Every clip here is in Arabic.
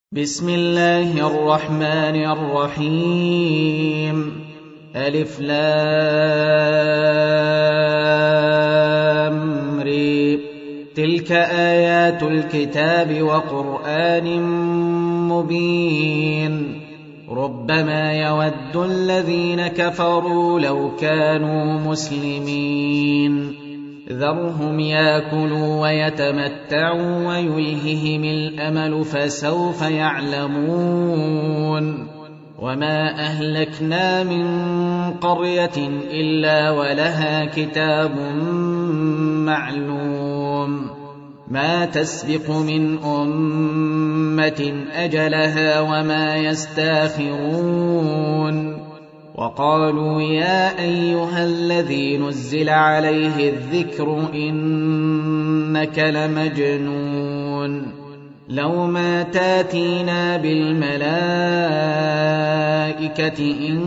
بسم الله الرحمن الرحيم. ألف لام ر. تلك آيات الكتاب وقرآن مبين. ربما يود الذين كفروا لو كانوا مسلمين. ذرهم ياكلوا ويتمتعوا ويلههم الأمل فسوف يعلمون. وما أهلكنا من قرية إلا ولها كتاب معلوم. ما تسبق من أمة أجلها وما يستاخرون. وقالوا يا أيها الذي نزل عليه الذكر إنك لمجنون. لو ما تاتينا بالملائكة إن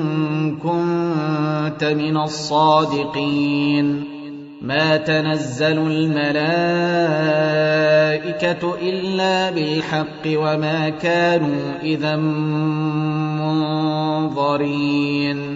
كنت من الصادقين. ما تنزل الملائكة إلا بالحق وما كانوا إذا منظرين.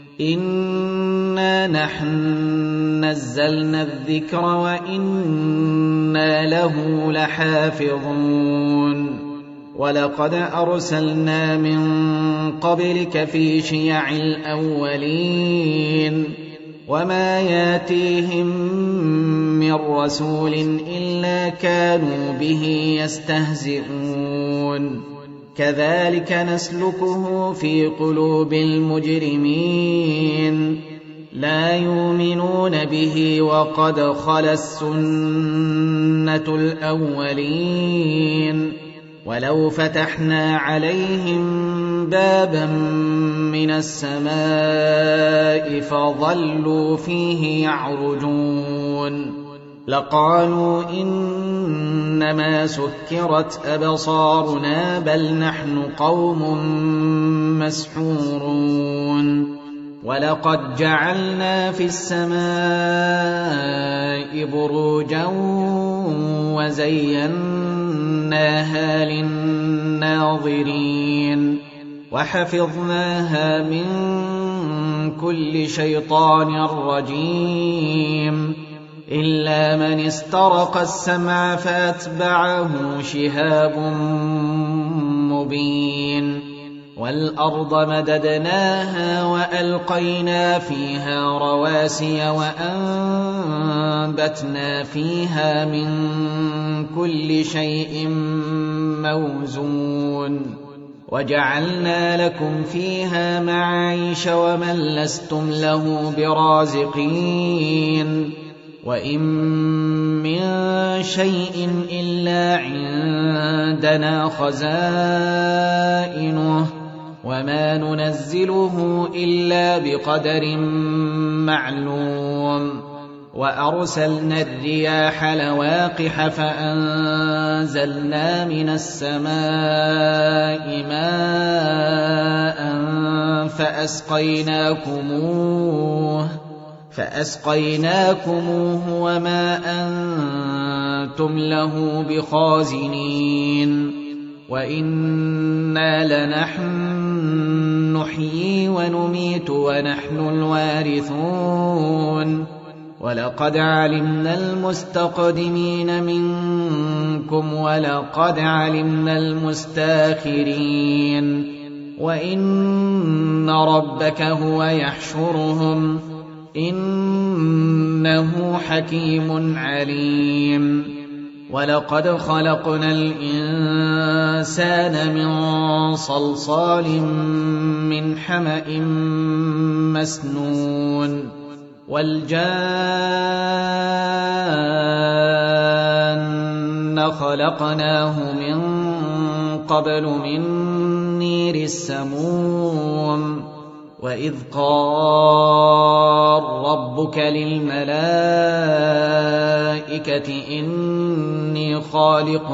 إنا نحن نزلنا الذكر وإنا له لحافظون. ولقد أرسلنا من قبلك في شيع الأولين وما ياتيهم من رسول إلا كانوا به يستهزئون. كذلك نسلكه في قلوب المجرمين. لا يؤمنون به وقد خلت سنة الأولين. ولو فتحنا عليهم بابا من السماء فظلوا فيه يعرجون لقالوا إنما سكرت أبصارنا بل نحن قوم مسحورون. ولقد جعلنا في السماء بروجا وزيناها للناظرين وحفظناها من كل شيطان رجيم إلا من استرق السمع فأتبعه شهاب مبين. والأرض مددناها وألقينا فيها رواسي وأنبتنا فيها من كل شيء موزون. وجعلنا لكم فيها معايش ومن لستم له برازقين. وإن من شيء إلا عندنا خزائنه وما ننزله إلا بقدر معلوم. وأرسلنا الرياح لواقح فأنزلنا من السماء ماء فأسقيناكموه وما أنتم له بخازنين. وإنا لنحن نحيي ونميت ونحن الوارثون. ولقد علمنا المستقدمين منكم ولقد علمنا المستاخرين. وإن ربك هو يحشرهم إنه حكيم عليم. ولقد خلقنا الإنسان من صلصال من حمأ مسنون. والجان خلقناه من قبل من نير السموم. وإذ قال ربك للملائكة إني خالق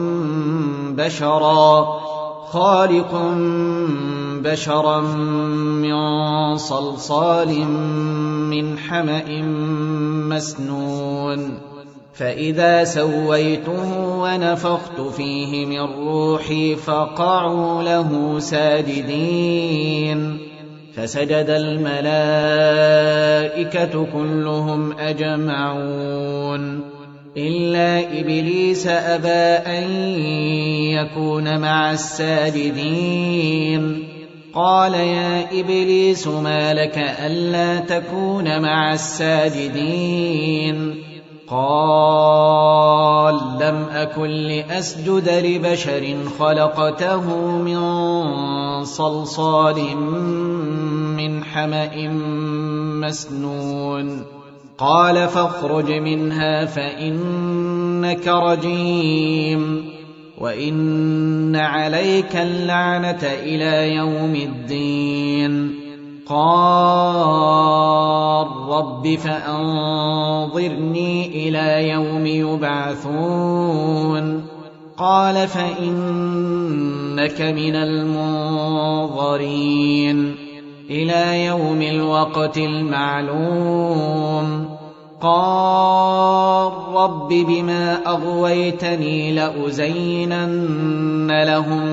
بشرا من صلصال من حمأ مسنون. فإذا سويته ونفخت فيه من روحي فقعوا له ساجدين فسجد الملائكة كلهم أجمعون إلا إبليس أبى أن يكون مع الساجدين قال يا إبليس ما لك ألا تكون مع الساجدين قال لم أكن لأسجد لبشر خلقته من صلصال من حمأ مسنون قال فاخرج منها فإنك رجيم وإن عليك اللعنة إلى يوم الدين قال رب فأنظرني إلى يوم يبعثون قال فإنك من المنظرين إلى يوم الوقت المعلوم قال رب بما أغويتني لأزينن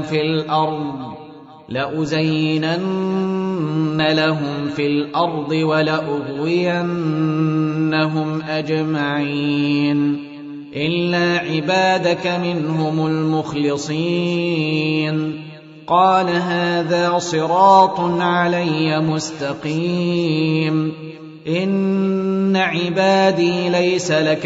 لهم في الأرض ولأغوينهم أجمعين إلا عبادك منهم المخلصين قال هذا صراط علي مستقيم إن عبادي ليس لك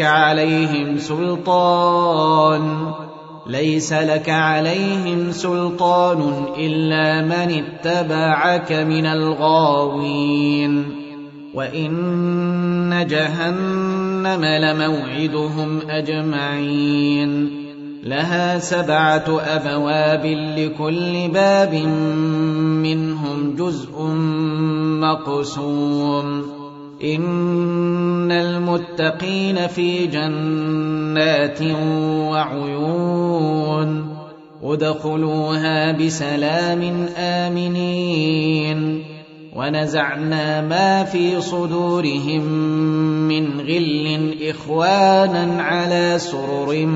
عليهم سلطان إلا من اتبعك من الغاوين وإن جهنم لموعدهم أجمعين لها 7 أبواب لكل باب منهم جزء مقسوم إن المتقين في جنات وعيون ادخلوها بسلام آمنين ونزعنا ما في صدورهم من غل إخوانا على سرر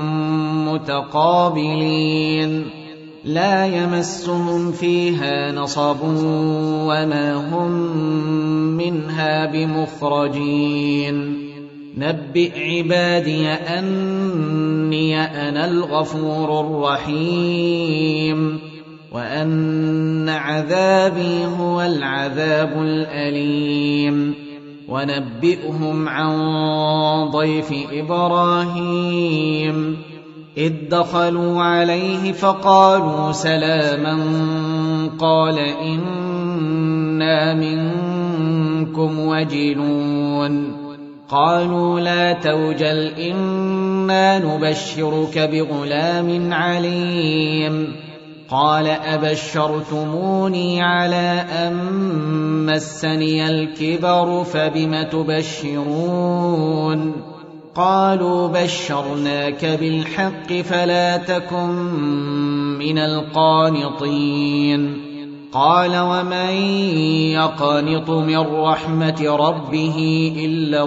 متقابلين لا يمسهم فيها نصب وما هم منها بمخرجين نبئ عبادي أني أنا الغفور الرحيم وأن عذابي هو العذاب الأليم ونبئهم عن ضيف إبراهيم إذ دخلوا عليه فقالوا سلاما قال إنا منكم وجلون قالوا لا توجل إنا نبشرك بغلام عليم قال أبشرتموني على أن مسني الكبر فبم تبشرون قالوا بشرناك بالحق فلا تكن من القانطين قال ومن يقنط من رحمة ربه إلا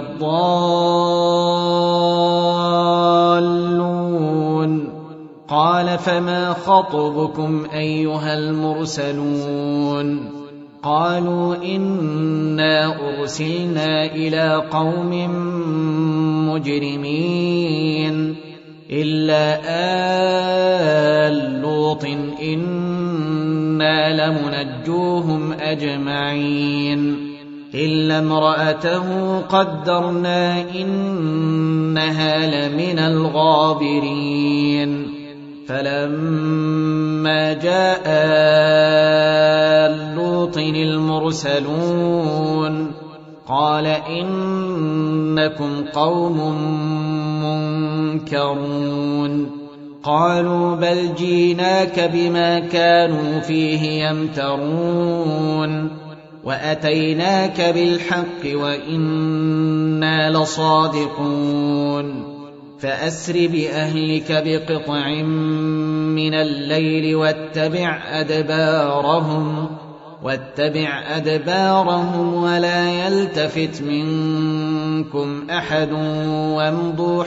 الضالون قال فما خطبكم أيها المرسلون قالوا إنا أرسلنا إلى قوم مجرمين إلا آل لوط إنا لمنجوهم أجمعين إلا امرأته قدرنا إنها لمن الغابرين فلما جاء آل لوط المرسلون قال إنكم قوم منكرون قالوا بل جيناك بما كانوا فيه يمترون وأتيناك بالحق وإنا لصادقون فأسر بأهلك بقطع من الليل واتبع أدبارهم ولا يلتفت منكم منكم أحد وامضوا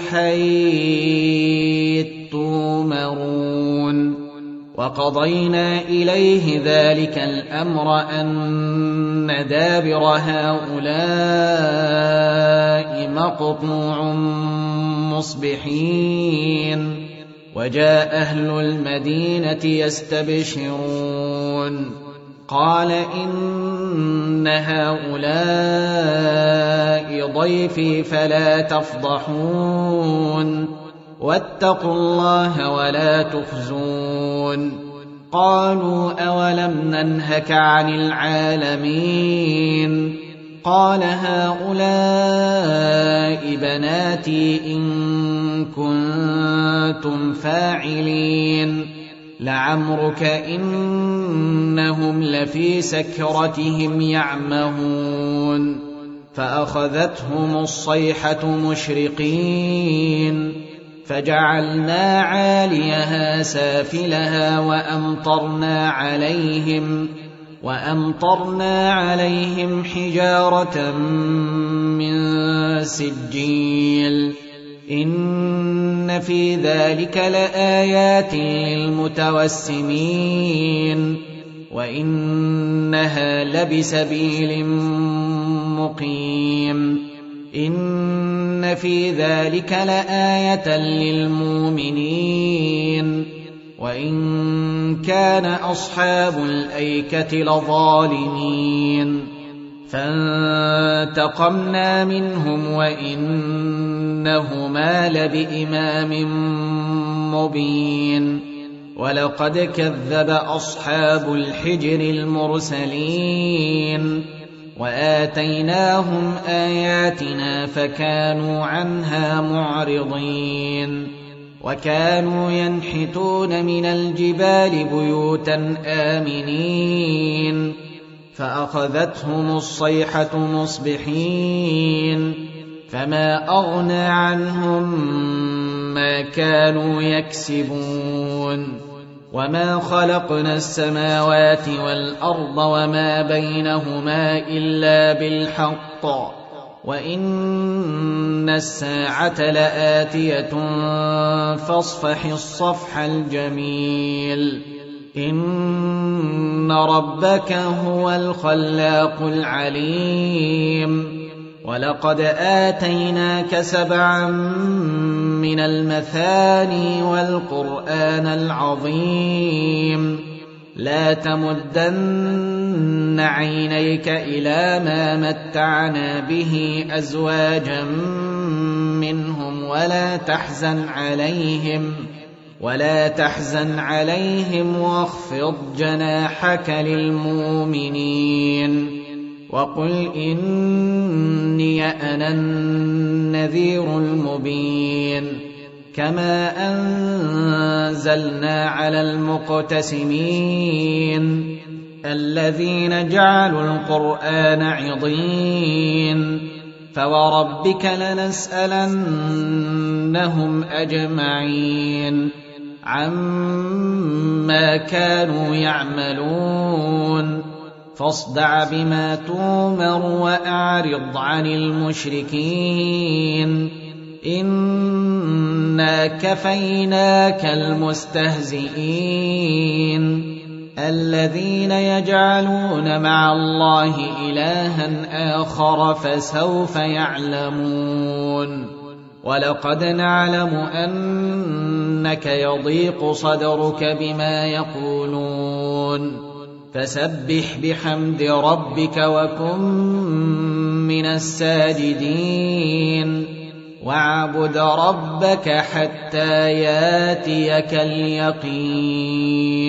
حيث تؤمرون وقضينا إليه ذلك الأمر أن دابر هؤلاء مقطوع مصبحين وجاء أهل المدينة يستبشرون قال إن هؤلاء ضيفي فلا تفضحون واتقوا الله ولا تخزون قالوا أولم ننهك عن العالمين قال هؤلاء بناتي إن كنتم فاعلين لعمرك إنهم لفي سكرتهم يعمهون فأخذتهم الصيحة مشرقين فجعلنا عاليها سافلها وأمطرنا عليهم حجارة من سجيل إن في ذلك لآيات للمتوسمين وإنها لبسبيل مقيم إن في ذلك لآية للمؤمنين وإن كان أصحاب الأيكة لظالمين فانتقمنا منهم وإنهما لبإمام مبين ولقد كذب أصحاب الحجر المرسلين وآتيناهم آياتنا فكانوا عنها معرضين وكانوا ينحتون من الجبال بيوتا آمنين فأخذتهم الصيحة مصبحين فما أغنى عنهم ما كانوا يكسبون وما خلقنا السماوات والأرض وما بينهما إلا بالحق وإن الساعة لآتية فاصفح الصفح الجميل إن ربك هو الخلاق العليم ولقد آتيناك 7 من المثاني والقرآن العظيم لا تمدن عينيك إلى ما متعنا به أزواجا منهم ولا تحزن عليهم واخفض جناحك للمؤمنين وقل إني أنا النذير المبين كما أنزلنا على المقتسمين الذين جعلوا القرآن عضين فوربك لنسألنهم أجمعين عما كانوا يعملون فاصدع بما تؤمر وأعرض عن المشركين إنا كفيناك المستهزئين الذين يجعلون مع الله إلها آخر فسوف يعلمون ولقد نعلم أنك يضيق صدرك بما يقولون فسبح بحمد ربك وكن من الساجدين واعبد ربك حتى ياتيك اليقين.